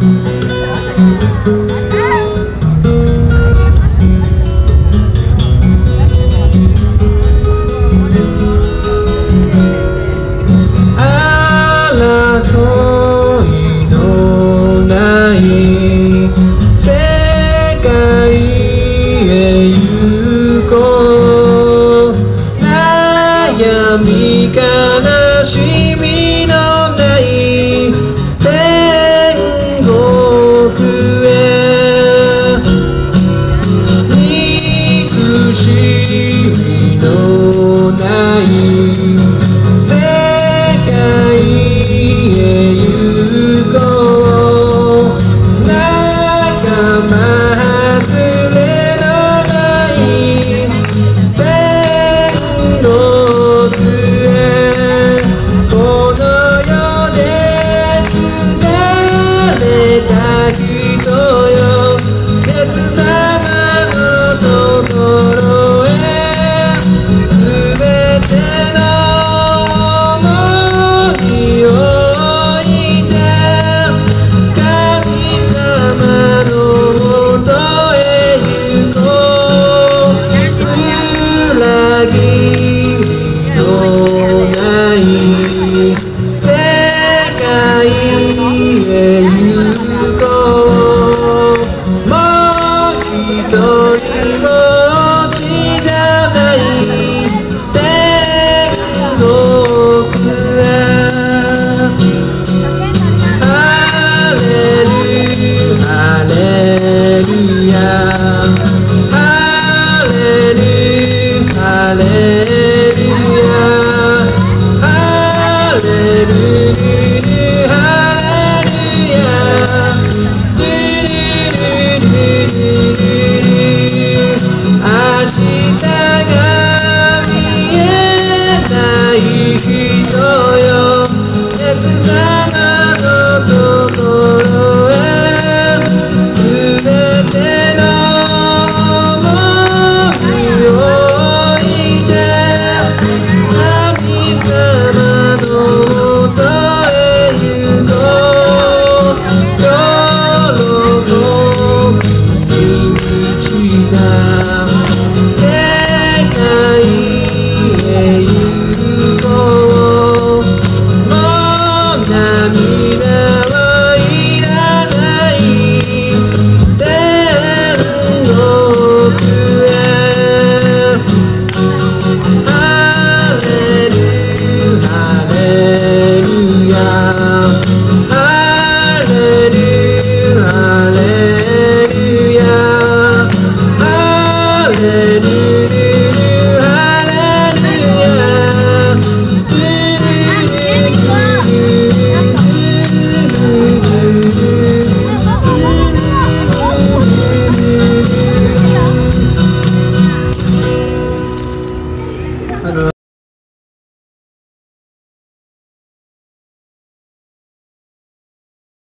悲しみのない天国へ憎しみのない世界へ行こう仲間外れのない天国人よイエス様のところへすべての重荷を置いて神様のもとへ行こう裏切りのない世界へ行こう